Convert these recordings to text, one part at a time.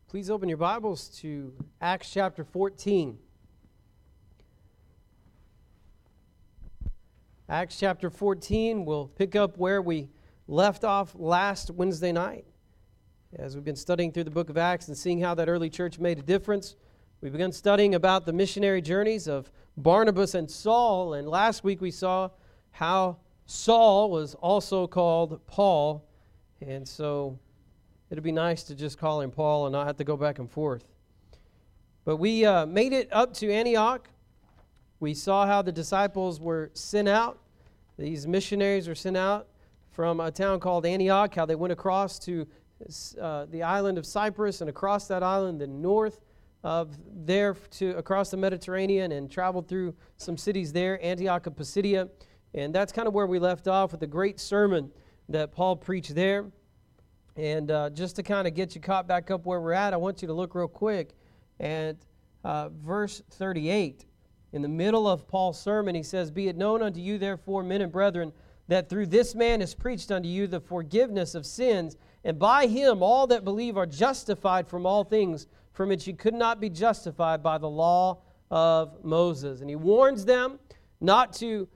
Please open your Bibles to Acts chapter 14. Acts chapter 14, we'll pick up where we left off last Wednesday night. As we've been studying through the book of Acts and seeing how that early church made a difference, we began studying about the missionary journeys of Barnabas and Saul, and last week we saw how Saul was also called Paul, and so it'd be nice to just call him Paul and not have to go back and forth. But we made it up to Antioch. We saw how the disciples were sent out. These missionaries were sent out from a town called Antioch, how they went across to the island of Cyprus and across that island and north of there to across the Mediterranean and traveled through some cities there, Antioch of Pisidia. And that's kind of where we left off with the great sermon that Paul preached there. And just to kind of get you caught back up where we're at, I want you to look real quick at verse 38. In the middle of Paul's sermon, he says, "Be it known unto you, therefore, men and brethren, that through this man is preached unto you the forgiveness of sins, and by him all that believe are justified from all things from which you could not be justified by the law of Moses." And he warns them not to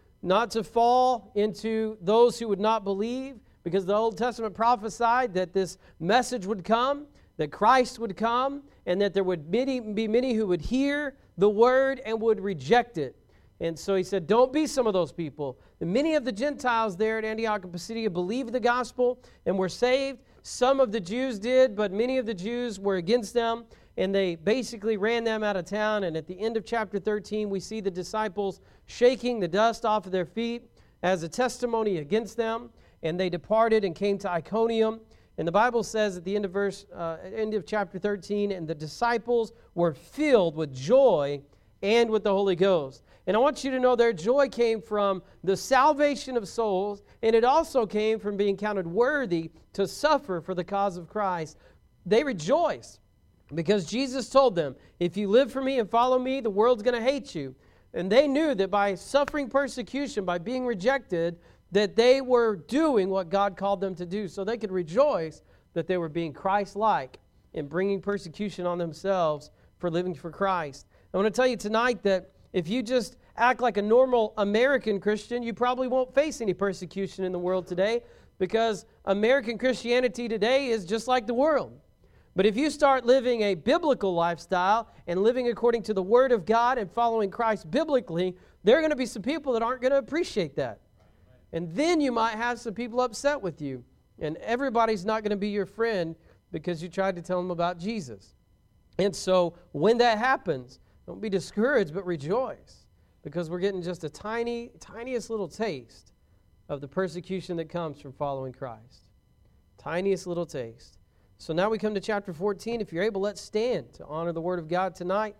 fall into those who would not believe, because the Old Testament prophesied that this message would come, that Christ would come, and that there would be many who would hear the word and would reject it. And so he said, don't be some of those people. And many of the Gentiles there at Antioch of Pisidia believed the gospel and were saved. Some of the Jews did, but many of the Jews were against them, and they basically ran them out of town. And at the end of chapter 13, we see the disciples shaking the dust off of their feet as a testimony against them. And they departed and came to Iconium. And the Bible says at the end of chapter 13, and the disciples were filled with joy and with the Holy Ghost. And I want you to know their joy came from the salvation of souls, and it also came from being counted worthy to suffer for the cause of Christ. They rejoiced because Jesus told them, if you live for me and follow me, the world's going to hate you. And they knew that by suffering persecution, by being rejected, that they were doing what God called them to do, so they could rejoice that they were being Christ-like and bringing persecution on themselves for living for Christ. I want to tell you tonight that if you just act like a normal American Christian, you probably won't face any persecution in the world today, because American Christianity today is just like the world. But if you start living a biblical lifestyle and living according to the Word of God and following Christ biblically, there are going to be some people that aren't going to appreciate that. And then you might have some people upset with you. And everybody's not going to be your friend because you tried to tell them about Jesus. And so when that happens, don't be discouraged, but rejoice. Because we're getting just a tiniest little taste of the persecution that comes from following Christ. Tiniest little taste. So now we come to chapter 14. If you're able, let's stand to honor the Word of God tonight.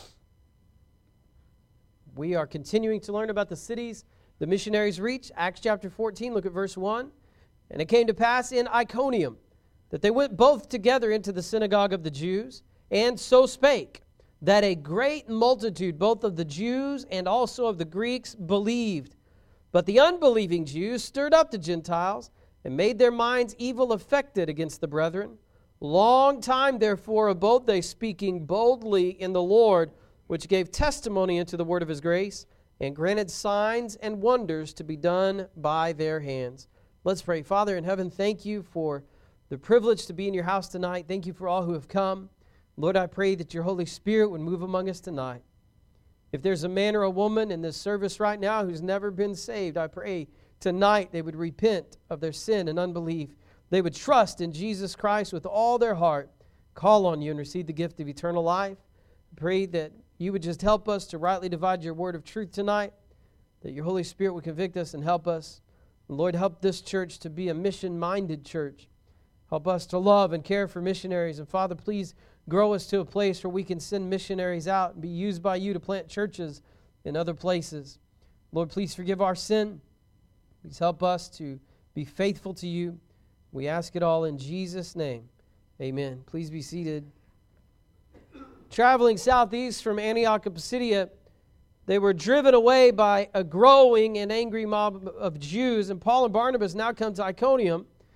We are continuing to learn about the cities the missionaries reached. Acts chapter 14, look at verse 1. "And it came to pass in Iconium that they went both together into the synagogue of the Jews, and so spake, that a great multitude both of the Jews and also of the Greeks believed. But the unbelieving Jews stirred up the Gentiles, and made their minds evil affected against the brethren. Long time therefore abode they, speaking boldly in the Lord, which gave testimony unto the word of his grace, and granted signs and wonders to be done by their hands." Let's pray. Father in heaven, thank you for the privilege to be in your house tonight. Thank you for all who have come. Lord, I pray that your Holy Spirit would move among us tonight. If there's a man or a woman in this service right now who's never been saved, I pray tonight they would repent of their sin and unbelief. They would trust in Jesus Christ with all their heart, call on you, and receive the gift of eternal life. I pray that you would just help us to rightly divide your word of truth tonight, that your Holy Spirit would convict us and help us. And Lord, help this church to be a mission-minded church. Help us to love and care for missionaries. And Father, please grow us to a place where we can send missionaries out and be used by you to plant churches in other places. Lord, please forgive our sin. Please help us to be faithful to you. We ask it all in Jesus' name. Amen. Please be seated. Traveling southeast from Antioch of Pisidia, they were driven away by a growing and angry mob of Jews. And Paul and Barnabas now come to Iconium.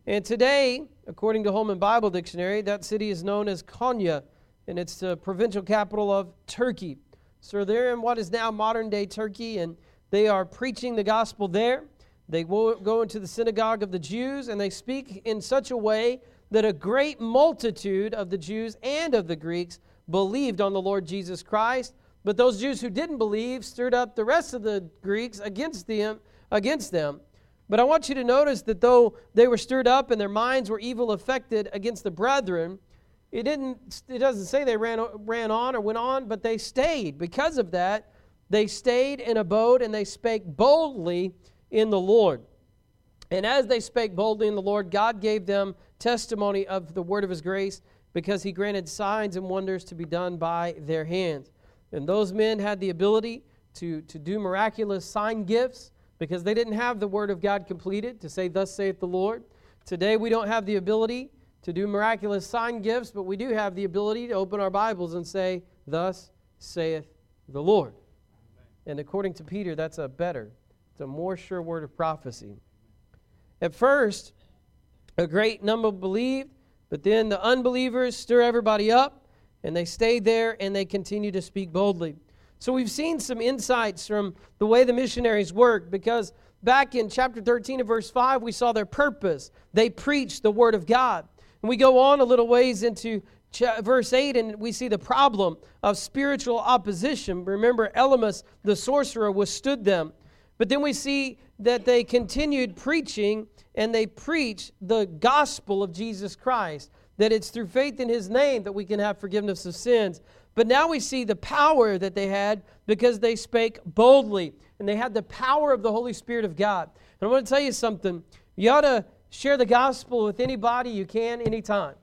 And today, according to Holman Bible Dictionary, that city is known as Konya, and it's the provincial capital of Turkey. So they're in what is now modern-day Turkey, and they are preaching the gospel there. They go into the synagogue of the Jews, and they speak in such a way that a great multitude of the Jews and of the Greeks believed on the Lord Jesus Christ. But those Jews who didn't believe stirred up the rest of the Greeks against them. But I want you to notice that though they were stirred up and their minds were evil affected against the brethren, it doesn't say they ran on or went on, but they stayed. Because of that, they stayed and abode, and they spake boldly in the Lord. And as they spake boldly in the Lord, God gave them testimony of the word of His grace, because He granted signs and wonders to be done by their hands. And those men had the ability to do miraculous sign gifts, because they didn't have the word of God completed to say, "Thus saith the Lord." Today we don't have the ability to do miraculous sign gifts, but we do have the ability to open our Bibles and say, "Thus saith the Lord." And according to Peter, it's a more sure word of prophecy. At first, a great number believed, but then the unbelievers stir everybody up, and they stayed there, and they continue to speak boldly. So we've seen some insights from the way the missionaries worked, because back in chapter 13 and verse 5, we saw their purpose. They preached the word of God. And we go on a little ways into verse 8, and we see the problem of spiritual opposition. Remember, Elymas, the sorcerer, withstood them. But then we see that they continued preaching, and they preached the gospel of Jesus Christ, that it's through faith in His name that we can have forgiveness of sins. But now we see the power that they had because they spake boldly, and they had the power of the Holy Spirit of God. And I want to tell you something. You ought to share the gospel with anybody you can, anytime.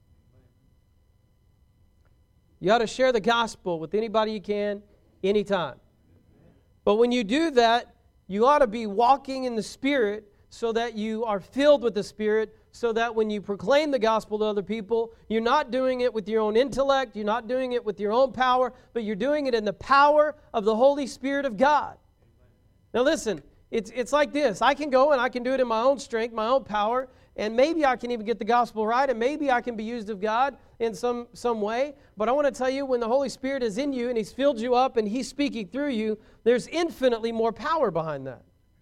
You ought to share the gospel with anybody you can, anytime. But when you do that, you ought to be walking in the Spirit so that you are filled with the Spirit, so that when you proclaim the gospel to other people, you're not doing it with your own intellect, you're not doing it with your own power, but you're doing it in the power of the Holy Spirit of God. Now listen, it's like this. I can go and I can do it in my own strength, my own power, and maybe I can even get the gospel right, and maybe I can be used of God in some way. But I want to tell you, when the Holy Spirit is in you and He's filled you up and He's speaking through you, there's infinitely more power behind that.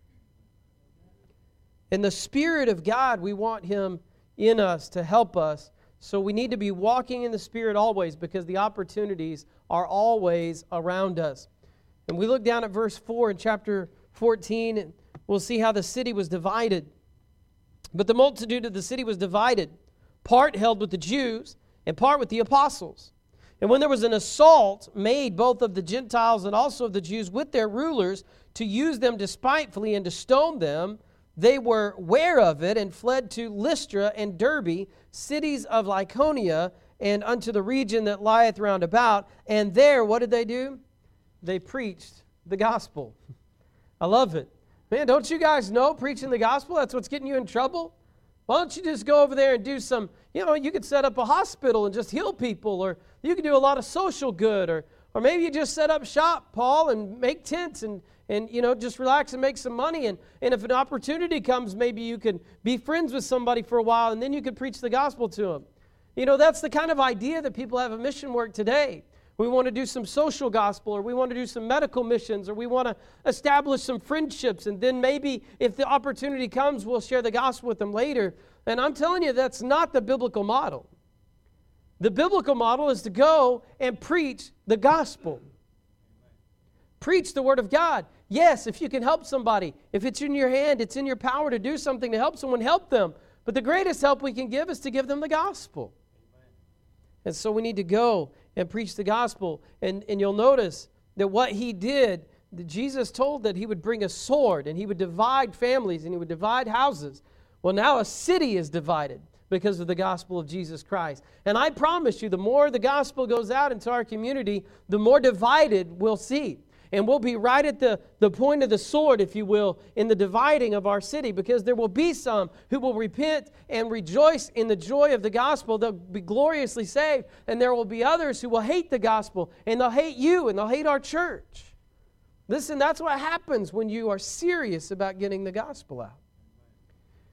And the Spirit of God, we want Him in us to help us. So we need to be walking in the Spirit always, because the opportunities are always around us. And we look down at verse 4 in chapter 14, and we'll see how the city was divided. But the multitude of the city was divided, part held with the Jews and part with the apostles. And when there was an assault made both of the Gentiles and also of the Jews with their rulers to use them despitefully and to stone them, they were ware of it and fled to Lystra and Derbe, cities of Lycaonia, and unto the region that lieth round about. And there, what did they do? They preached the gospel. I love it. Man, don't you guys know preaching the gospel, that's what's getting you in trouble? Why don't you just go over there and do some, you could set up a hospital and just heal people, or you could do a lot of social good, or maybe you just set up shop, Paul, and make tents and just relax and make some money. And if an opportunity comes, maybe you could be friends with somebody for a while, and then you could preach the gospel to them. That's the kind of idea that people have of mission work today. We want to do some social gospel, or we want to do some medical missions, or we want to establish some friendships, and then maybe if the opportunity comes, we'll share the gospel with them later. And I'm telling you, that's not the biblical model. The biblical model is to go and preach the gospel. Preach the word of God. Yes, if you can help somebody, if it's in your hand, it's in your power to do something to help someone, help them. But the greatest help we can give is to give them the gospel. And so we need to go and preach the gospel. And you'll notice that what He did, Jesus told that He would bring a sword and He would divide families and He would divide houses. Well, now a city is divided because of the gospel of Jesus Christ. And I promise you, the more the gospel goes out into our community, the more divided we'll see. And we'll be right at the point of the sword, if you will, in the dividing of our city, because there will be some who will repent and rejoice in the joy of the gospel. They'll be gloriously saved. And there will be others who will hate the gospel, and they'll hate you, and they'll hate our church. Listen, that's what happens when you are serious about getting the gospel out.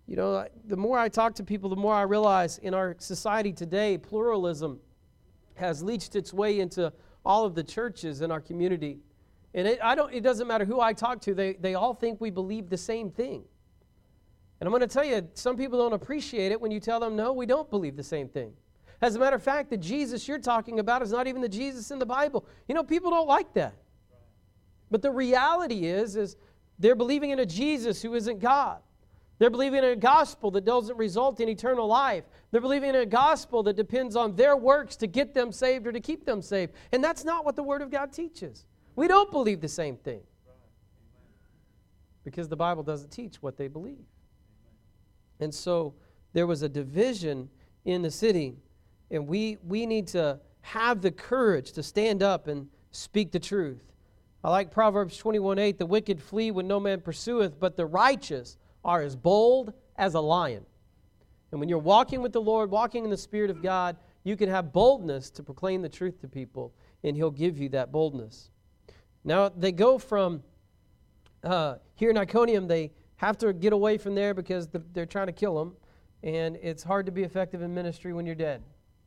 You know, the more I talk to people, the more I realize in our society today, pluralism has leached its way into all of the churches in our community. And it doesn't matter who I talk to, they all think we believe the same thing. And I'm going to tell you, some people don't appreciate it when you tell them, no, we don't believe the same thing. As a matter of fact, the Jesus you're talking about is not even the Jesus in the Bible. You know, people don't like that. But the reality is they're believing in a Jesus who isn't God. They're believing in a gospel that doesn't result in eternal life. They're believing in a gospel that depends on their works to get them saved or to keep them saved. And that's not what the Word of God teaches. We don't believe the same thing. Because the Bible doesn't teach what they believe. And so there was a division in the city, and we need to have the courage to stand up and speak the truth. I like Proverbs 21:8, the wicked flee when no man pursueth, but the righteous are as bold as a lion. And when you're walking with the Lord, walking in the Spirit of God, you can have boldness to proclaim the truth to people, and He'll give you that boldness. Now, they go from here in Iconium, they have to get away from there because they're trying to kill them, and it's hard to be effective in ministry when you're dead.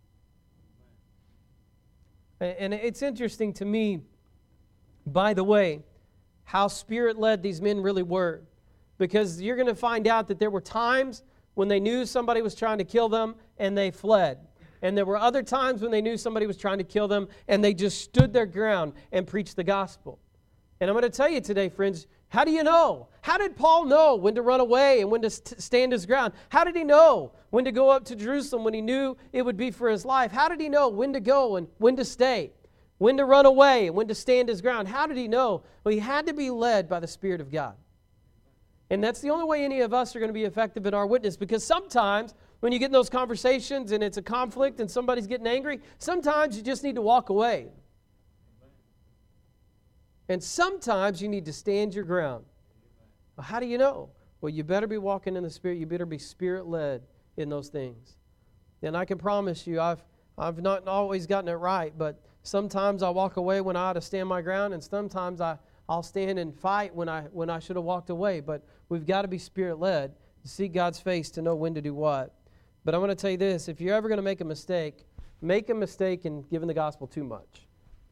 And it's interesting to me, by the way, how Spirit-led these men really were. Because you're going to find out that there were times when they knew somebody was trying to kill them and they fled. And there were other times when they knew somebody was trying to kill them and they just stood their ground and preached the gospel. And I'm going to tell you today, friends, how do you know? How did Paul know when to run away and when to stand his ground? How did he know when to go up to Jerusalem when he knew it would be for his life? How did he know when to go and when to stay? When to run away and when to stand his ground? How did he know? Well, he had to be led by the Spirit of God. And that's the only way any of us are going to be effective in our witness, because sometimes when you get in those conversations and it's a conflict and somebody's getting angry, sometimes you just need to walk away. And sometimes you need to stand your ground. Well, how do you know? Well, you better be walking in the Spirit. You better be Spirit-led in those things. And I can promise you, I've not always gotten it right, but sometimes I walk away when I ought to stand my ground, and sometimes I'll stand and fight when I should have walked away. But we've got to be Spirit-led to see God's face to know when to do what. But I want to tell you this, if you're ever going to make a mistake in giving the gospel too much.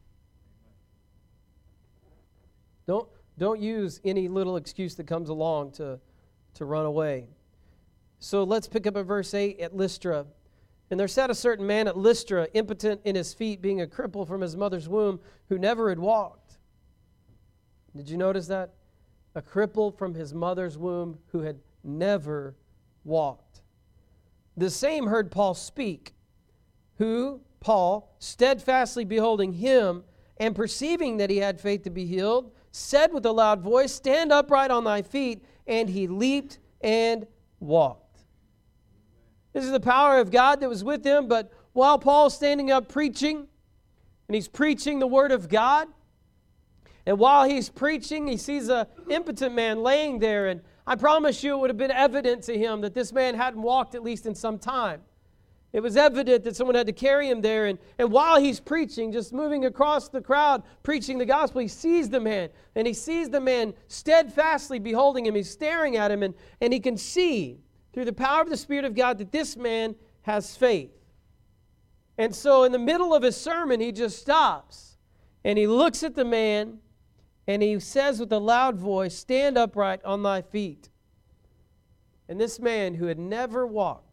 Don't use any little excuse that comes along to run away. So let's pick up at verse 8 at Lystra. And there sat a certain man at Lystra, impotent in his feet, being a cripple from his mother's womb, who never had walked. Did you notice that? A cripple from his mother's womb who had never walked. The same heard Paul speak, who, Paul, steadfastly beholding him, and perceiving that he had faith to be healed, said with a loud voice, Stand upright on thy feet. And he leaped and walked. This is the power of God that was with him. But while Paul's standing up preaching, and he's preaching the word of God, and while he's preaching, he sees an impotent man laying there. And I promise you it would have been evident to him that this man hadn't walked at least in some time. It was evident that someone had to carry him there. And while he's preaching, just moving across the crowd, preaching the gospel, he sees the man. And he sees the man steadfastly beholding him. He's staring at him. And he can see through the power of the Spirit of God that this man has faith. And so in the middle of his sermon, he just stops. And he looks at the man. And he says with a loud voice, Stand upright on thy feet. And this man who had never walked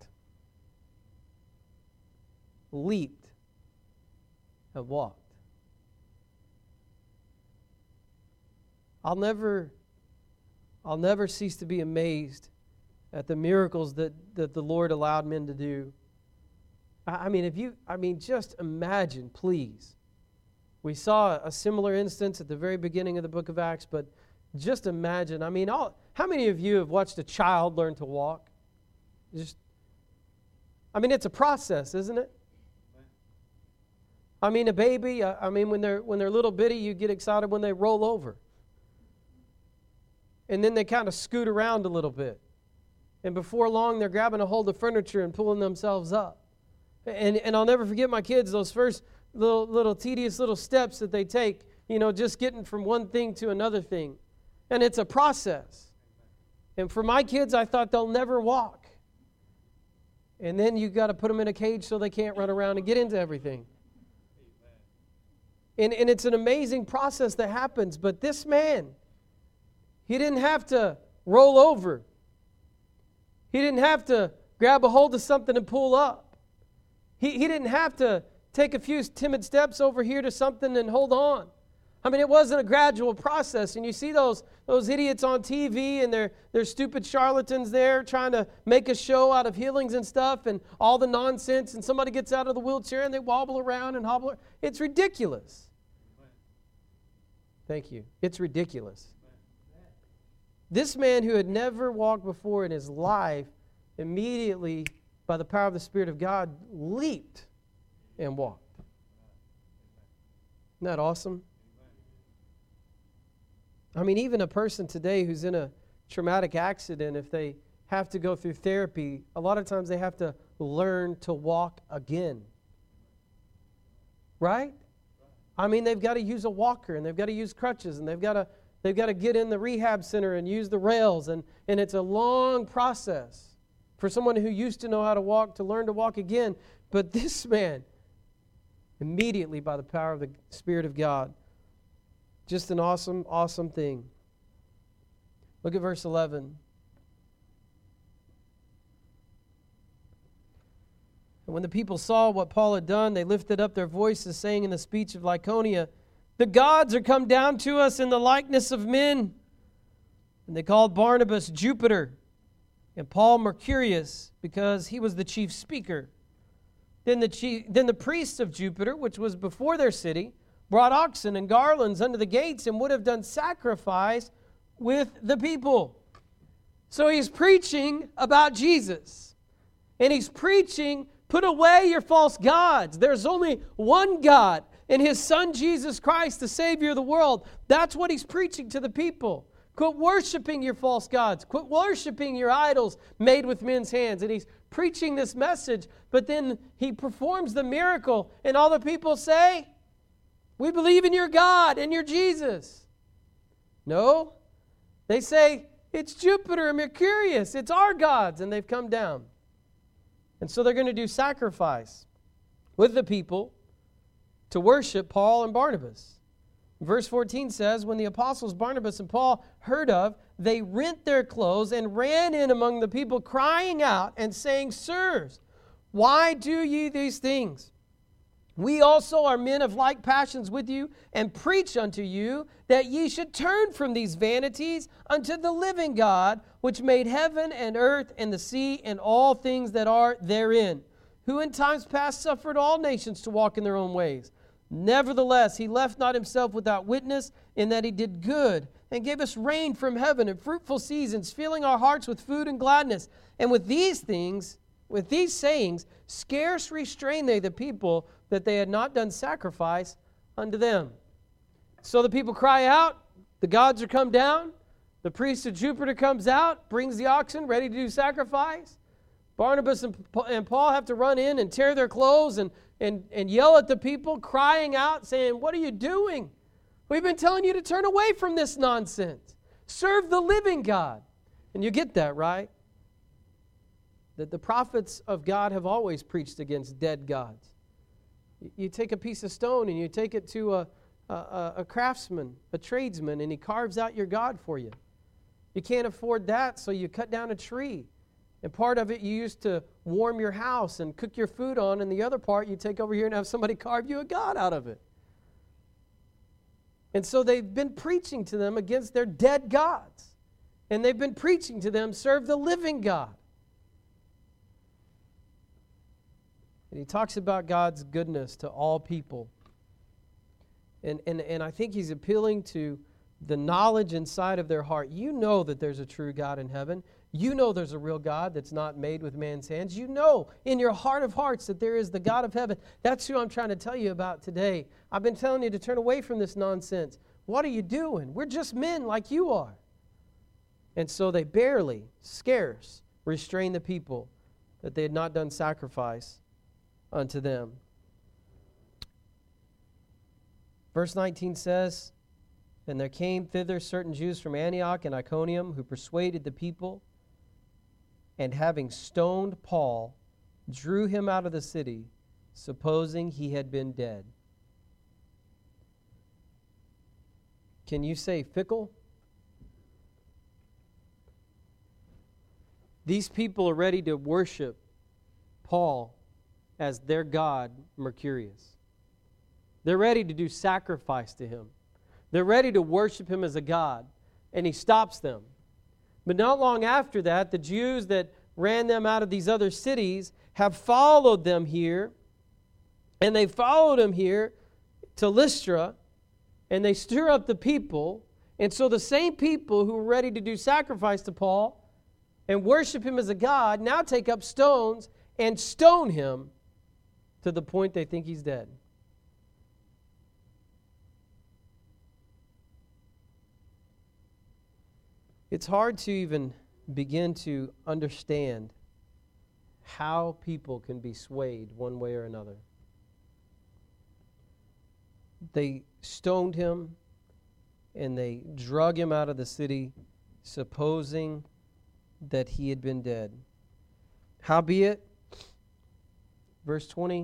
leaped and walked. I'll never cease to be amazed at the miracles that the Lord allowed men to do. Just imagine, please. We saw a similar instance at the very beginning of the book of Acts, but just imagine. How many of you have watched a child learn to walk? It's a process, isn't it? A baby, when they're little bitty, you get excited when they roll over. And then they kind of scoot around a little bit. And before long, they're grabbing a hold of furniture and pulling themselves up. And I'll never forget my kids, those first little tedious little steps that they take, just getting from one thing to another thing. And it's a process. And for my kids, I thought they'll never walk. And then you got to put them in a cage so they can't run around and get into everything. And it's an amazing process that happens. But this man, he didn't have to roll over. He didn't have to grab a hold of something and pull up. He didn't have to take a few timid steps over here to something and hold on. I mean, it wasn't a gradual process. And you see those idiots on TV and they're stupid charlatans there trying to make a show out of healings and stuff and all the nonsense. And somebody gets out of the wheelchair and they wobble around and hobble. It's ridiculous. Thank you. It's ridiculous. This man who had never walked before in his life, immediately, by the power of the Spirit of God, leaped and walked. Isn't that awesome? I mean, even a person today who's in a traumatic accident, if they have to go through therapy, a lot of times they have to learn to walk again. Right? I mean, they've got to use a walker, and they've got to use crutches, and they've got to get in the rehab center and use the rails, and it's a long process for someone who used to know how to walk to learn to walk again. But this man, immediately by the power of the Spirit of God, just an awesome, awesome thing. Look at verse 11. And when the people saw what Paul had done, they lifted up their voices, saying in the speech of Lycaonia, "The gods are come down to us in the likeness of men." And they called Barnabas Jupiter, and Paul Mercurius, because he was the chief speaker. Then the priests of Jupiter, which was before their city, brought oxen and garlands unto the gates and would have done sacrifice with the people. So he's preaching about Jesus. And he's preaching, put away your false gods. There's only one God, and His Son Jesus Christ, the Savior of the world. That's what he's preaching to the people. Quit worshiping your false gods. Quit worshiping your idols made with men's hands. And he's preaching this message, but then he performs the miracle, and all the people say, "We believe in your God and your Jesus." No. They say, "It's Jupiter and Mercurius. It's our gods." And they've come down. And so they're going to do sacrifice with the people to worship Paul and Barnabas. Verse 14 says, when the apostles Barnabas and Paul heard of, they rent their clothes and ran in among the people, crying out and saying, "Sirs, why do ye these things? We also are men of like passions with you, and preach unto you that ye should turn from these vanities unto the living God, which made heaven and earth and the sea and all things that are therein, who in times past suffered all nations to walk in their own ways. Nevertheless, he left not himself without witness, in that he did good, and gave us rain from heaven and fruitful seasons, filling our hearts with food and gladness. And with these sayings, scarce restrained they the people, that they had not done sacrifice unto them." So the people cry out, the gods are come down, the priest of Jupiter comes out, brings the oxen, ready to do sacrifice. Barnabas and Paul have to run in and tear their clothes and yell at the people, crying out, saying, "What are you doing? We've been telling you to turn away from this nonsense. Serve the living God." And you get that, right? That the prophets of God have always preached against dead gods. You take a piece of stone and you take it to a craftsman, a tradesman, and he carves out your God for you. You can't afford that, so you cut down a tree. And part of it you use to warm your house and cook your food on, and the other part you take over here and have somebody carve you a god out of it. And so they've been preaching to them against their dead gods. And they've been preaching to them, serve the living God. And he talks about God's goodness to all people. And I think he's appealing to the knowledge inside of their heart. You know that there's a true God in heaven. You know there's a real God that's not made with man's hands. You know in your heart of hearts that there is the God of heaven. That's who I'm trying to tell you about today. I've been telling you to turn away from this nonsense. What are you doing? We're just men like you are. And so they scarce restrained the people, that they had not done sacrifice unto them. Verse 19 says, And there came thither certain Jews from Antioch and Iconium who persuaded the people, and having stoned Paul, drew him out of the city, supposing he had been dead. Can you say fickle? These people are ready to worship Paul as their god, Mercurius. They're ready to do sacrifice to him. They're ready to worship him as a god, and he stops them. But not long after that, the Jews that ran them out of these other cities have followed them here, and they followed him here to Lystra, and they stir up the people. And so the same people who were ready to do sacrifice to Paul and worship him as a god now take up stones and stone him to the point they think he's dead. It's hard to even begin to understand how people can be swayed one way or another. They stoned him and they drug him out of the city, supposing that he had been dead. Howbeit, verse 20,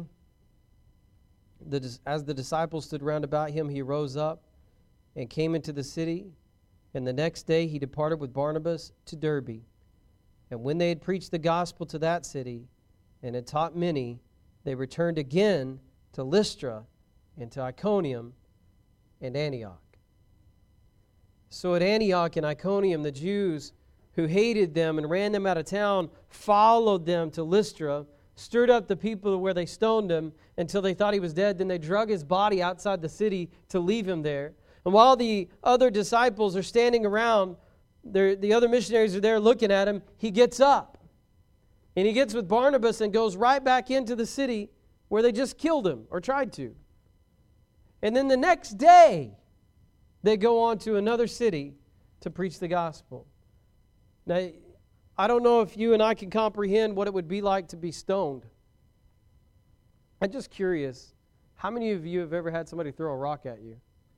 as the disciples stood round about him, he rose up and came into the city. And the next day he departed with Barnabas to Derbe. And when they had preached the gospel to that city and had taught many, they returned again to Lystra and to Iconium and Antioch. So at Antioch and Iconium, the Jews who hated them and ran them out of town followed them to Lystra, stirred up the people to where they stoned him until they thought he was dead. Then they drug his body outside the city to leave him there. And while the other disciples are standing around, the other missionaries are there looking at him, he gets up. And he gets with Barnabas and goes right back into the city where they just killed him or tried to. And then the next day, they go on to another city to preach the gospel. Now, I don't know if you and I can comprehend what it would be like to be stoned. I'm just curious, how many of you have ever had somebody throw a rock at you?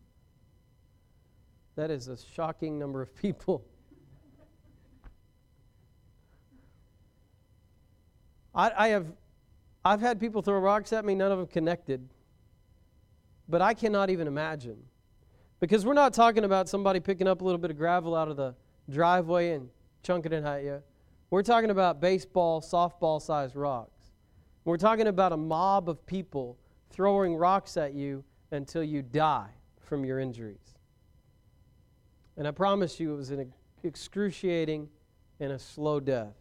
That is a shocking number of people. I've had people throw rocks at me, none of them connected. But I cannot even imagine. Because we're not talking about somebody picking up a little bit of gravel out of the driveway and chunking it at you. We're talking about baseball, softball-sized rocks. We're talking about a mob of people throwing rocks at you until you die from your injuries. And I promise you it was an excruciating and a slow death.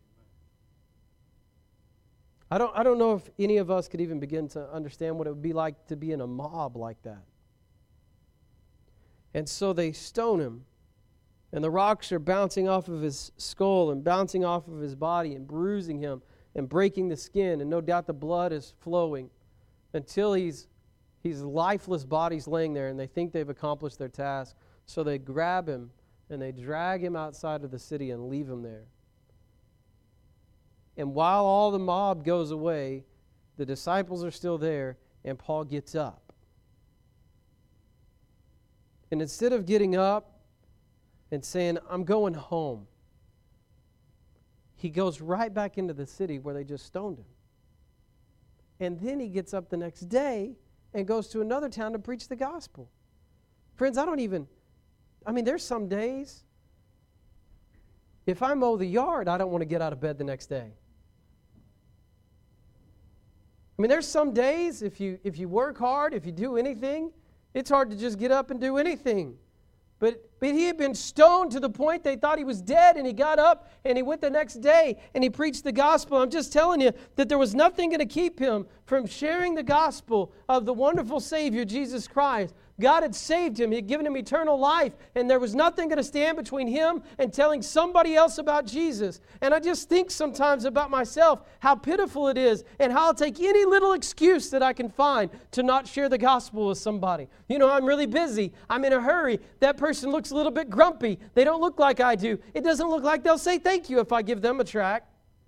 I don't know if any of us could even begin to understand what it would be like to be in a mob like that. And so they stone him, and the rocks are bouncing off of his skull and bouncing off of his body and bruising him and breaking the skin, and no doubt the blood is flowing until his lifeless body's laying there, and they think they've accomplished their task. So they grab him and they drag him outside of the city and leave him there. And while all the mob goes away, the disciples are still there, and Paul gets up. And instead of getting up and saying, I'm going home, he goes right back into the city where they just stoned him. And then he gets up the next day and goes to another town to preach the gospel. Friends, there's some days, if I mow the yard, I don't want to get out of bed the next day. There's some days, if you work hard, if you do anything, it's hard to just get up and do anything. But he had been stoned to the point they thought he was dead, and he got up and he went the next day and he preached the gospel. I'm just telling you that there was nothing going to keep him from sharing the gospel of the wonderful Savior, Jesus Christ. God had saved him. He had given him eternal life, and there was nothing going to stand between him and telling somebody else about Jesus. And I just think sometimes about myself, how pitiful it is, and how I'll take any little excuse that I can find to not share the gospel with somebody. I'm really busy. I'm in a hurry. That person looks a little bit grumpy. They don't look like I do. It doesn't look like they'll say thank you if I give them a tract.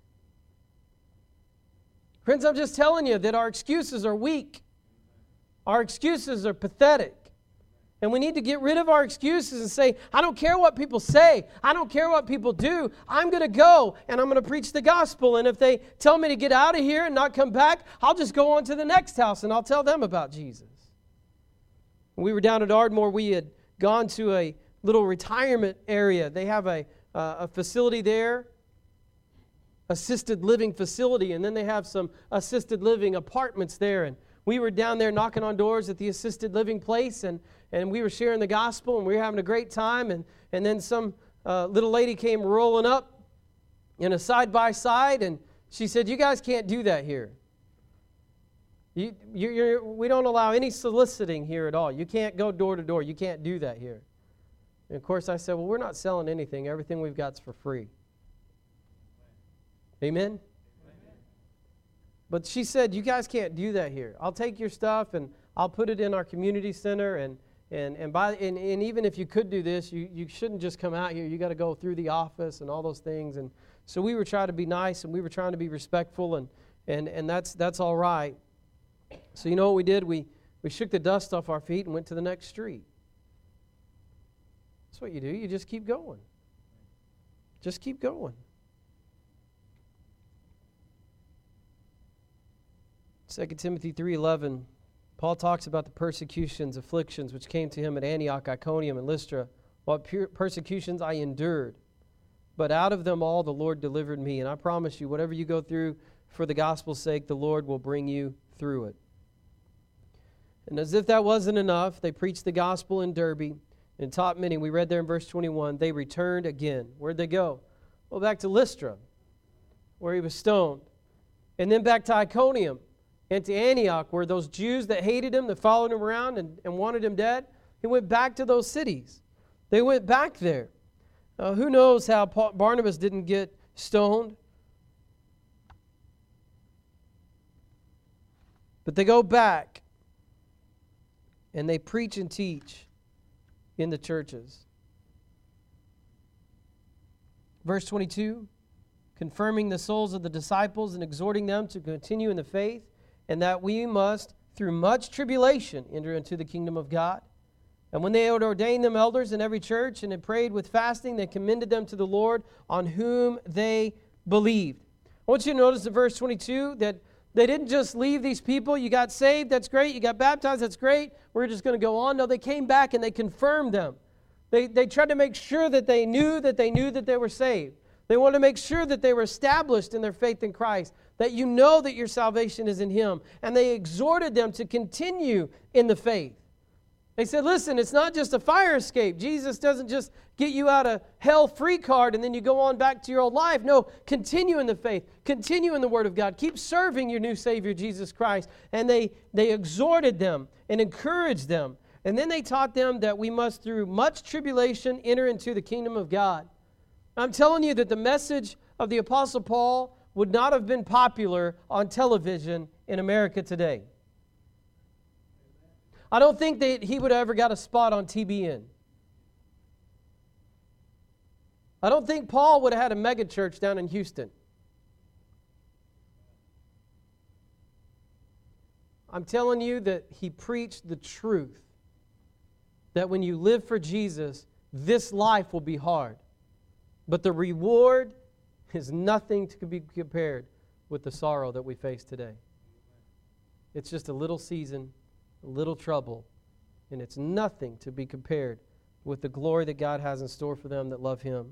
Friends, I'm just telling you that our excuses are weak. Our excuses are pathetic. And we need to get rid of our excuses and say, I don't care what people say. I don't care what people do. I'm going to go and I'm going to preach the gospel. And if they tell me to get out of here and not come back, I'll just go on to the next house and I'll tell them about Jesus. When we were down at Ardmore, we had gone to a little retirement area. They have a facility there, assisted living facility, and then they have some assisted living apartments there. And we were down there knocking on doors at the assisted living place, and we were sharing the gospel, and we were having a great time. And then some little lady came rolling up in a side-by-side, and she said, you guys can't do that here. We don't allow any soliciting here at all. You can't go door to door. You can't do that here. And of course, I said, well, we're not selling anything. Everything we've got is for free. Amen? But she said, you guys can't do that here. I'll take your stuff and I'll put it in our community center. And even if you could do this, you shouldn't just come out here. You got to go through the office and all those things. And so we were trying to be nice and we were trying to be respectful, and that's all right. So you know what we did? We shook the dust off our feet and went to the next street. That's what you do. You just keep going. Just keep going. 2 Timothy 3:11, Paul talks about the persecutions, afflictions, which came to him at Antioch, Iconium, and Lystra. What persecutions I endured, but out of them all the Lord delivered me. And I promise you, whatever you go through for the gospel's sake, the Lord will bring you through it. And as if that wasn't enough, they preached the gospel in Derbe and taught many. We read there in verse 21, they returned again. Where'd they go? Well, back to Lystra, where he was stoned. And then back to Iconium and to Antioch, where those Jews that hated him, that followed him around and wanted him dead, he went back to those cities. They went back there. Who knows how Barnabas didn't get stoned? But they go back and they preach and teach in the churches. Verse 22, confirming the souls of the disciples and exhorting them to continue in the faith, and that we must, through much tribulation, enter into the kingdom of God. And when they had ordained them elders in every church and had prayed with fasting, they commended them to the Lord on whom they believed. I want you to notice in verse 22 that they didn't just leave these people. You got saved, that's great. You got baptized, that's great. We're just going to go on. No, they came back and they confirmed them. They tried to make sure that they knew that they were saved. They wanted to make sure that they were established in their faith in Christ, that you know that your salvation is in Him. And they exhorted them to continue in the faith. They said, listen, it's not just a fire escape. Jesus doesn't just get you out a hell free card and then you go on back to your old life. No, continue in the faith. Continue in the Word of God. Keep serving your new Savior, Jesus Christ. And they exhorted them and encouraged them. And then they taught them that we must, through much tribulation, enter into the kingdom of God. I'm telling you that the message of the Apostle Paul would not have been popular on television in America today. I don't think that he would have ever got a spot on TBN. I don't think Paul would have had a mega church down in Houston. I'm telling you that he preached the truth. That when you live for Jesus, this life will be hard. But the reward is nothing to be compared with the sorrow that we face today. It's just a little season, a little trouble, and it's nothing to be compared with the glory that God has in store for them that love Him.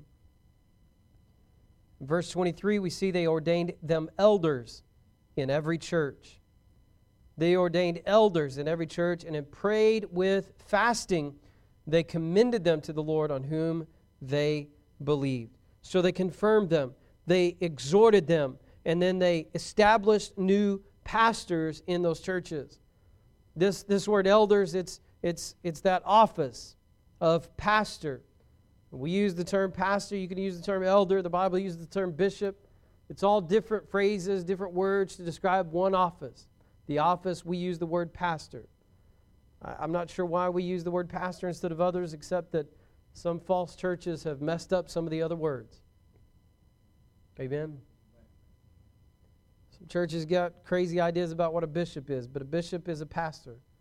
In verse 23, we see they ordained them elders in every church. They ordained elders in every church, and had prayed with fasting. They commended them to the Lord on whom they believed. So they confirmed them, they exhorted them, and then they established new pastors in those churches. This word elders, it's that office of pastor. We use the term pastor, you can use the term elder, the Bible uses the term bishop. It's all different phrases, different words to describe one office. The office, we use the word pastor. I'm not sure why we use the word pastor instead of others, except that some false churches have messed up some of the other words. Amen? Some churches got crazy ideas about what a bishop is, but a bishop is a pastor.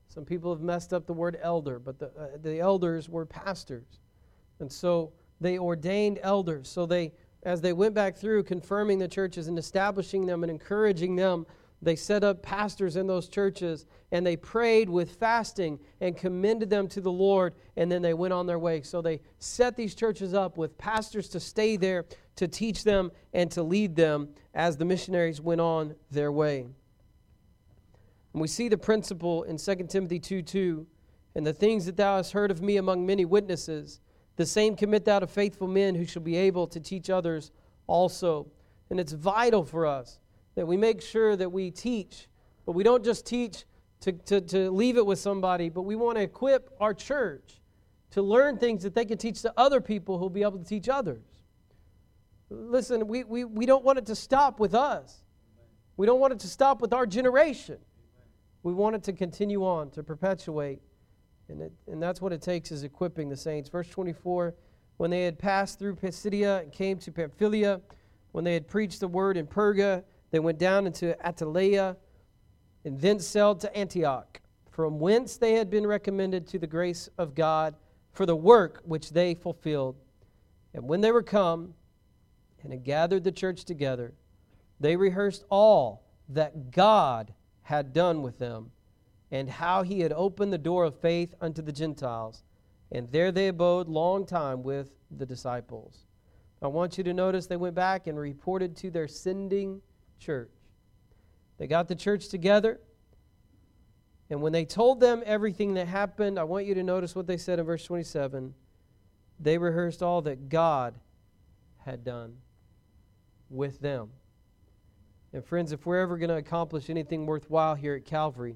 Some people have messed up the word elder, but the elders were pastors. And so they ordained elders. So as they went back through confirming the churches and establishing them and encouraging them, they set up pastors in those churches, and they prayed with fasting and commended them to the Lord, and then they went on their way. So they set these churches up with pastors to stay there, to teach them, and to lead them as the missionaries went on their way. And we see the principle in 2 Timothy 2:2, and the things that thou hast heard of me among many witnesses, the same commit thou to faithful men who shall be able to teach others also. And it's vital for us that we make sure that we teach, but we don't just teach to leave it with somebody, but we want to equip our church to learn things that they can teach to other people who will be able to teach others. Listen, we don't want it to stop with us. We don't want it to stop with our generation. We want it to continue on, to perpetuate. And that's what it takes, is equipping the saints. Verse 24, when they had passed through Pisidia and came to Pamphylia, when they had preached the word in Perga, they went down into Attalia and thence sailed to Antioch, from whence they had been recommended to the grace of God for the work which they fulfilled. And when they were come and had gathered the church together, they rehearsed all that God had done with them, and how he had opened the door of faith unto the Gentiles. And there they abode long time with the disciples. I want you to notice they went back and reported to their sending church. They got the church together, and when they told them everything that happened, I want you to notice what they said in verse 27. They rehearsed all that God had done with them. And friends, if we're ever going to accomplish anything worthwhile here at Calvary,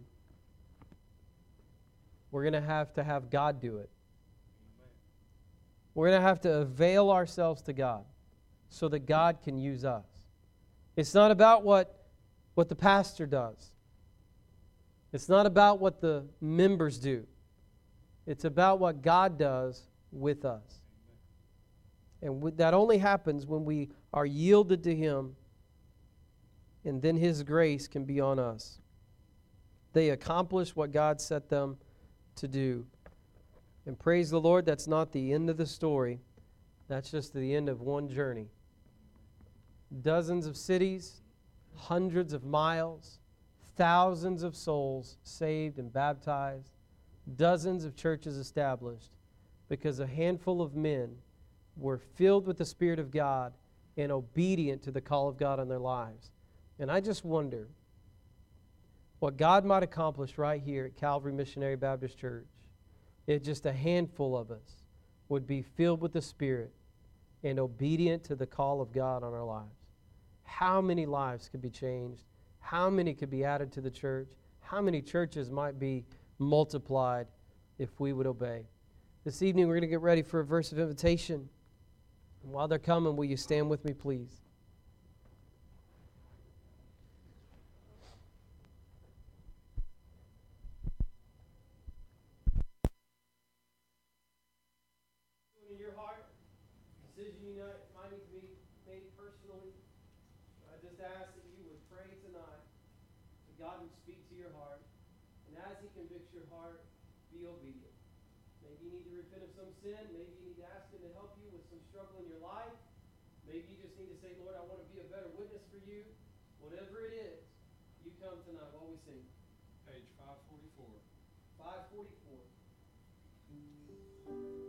we're going to have God do it. We're going to have to avail ourselves to God so that God can use us. It's not about what the pastor does. It's not about what the members do. It's about what God does with us. And that only happens when we are yielded to Him, and then His grace can be on us. They accomplish what God set them to do. And praise the Lord, that's not the end of the story. That's just the end of one journey. Dozens of cities, hundreds of miles, thousands of souls saved and baptized, dozens of churches established, because a handful of men were filled with the Spirit of God and obedient to the call of God on their lives. And I just wonder what God might accomplish right here at Calvary Missionary Baptist Church if just a handful of us would be filled with the Spirit and obedient to the call of God on our lives. How many lives could be changed? How many could be added to the church? How many churches might be multiplied if we would obey? This evening we're going to get ready for a verse of invitation. And while they're coming, will you stand with me, please? In your heart, decision you might need to be made personally. I just ask that you would pray tonight that God would speak to your heart, and as He convicts your heart, be obedient. Maybe you need to repent of some sin. Maybe you need to ask Him to help you with some struggle in your life. Maybe you just need to say, Lord, I want to be a better witness for you. Whatever it is, you come tonight while we sing. Page 544. 544.